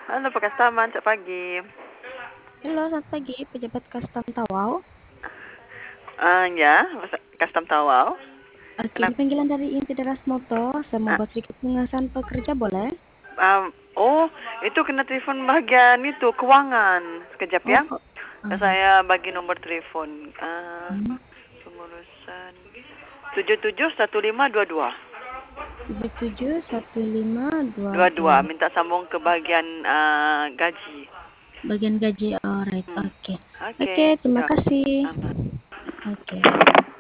Halo Pak Kastaman, selamat pagi. Halo, selamat pagi, pejabat Custom Tawau. Ya, Custom Tawau. Oke, ini Kenapa? panggilan dari Inti Deras Motor. Saya mau Ah, buat sedikit penjelasan pekerja, boleh? oh, itu kena telepon bagian itu keuangan. Sekejap ya. Oh, Saya bagi nomor telepon. hmm, Pengurusan 771522. 771522. 22 minta sambung ke bagian gaji. Bagian gaji, alright, Hmm. oke. Oke, Oke, terima ya. kasih. Aman. Oke.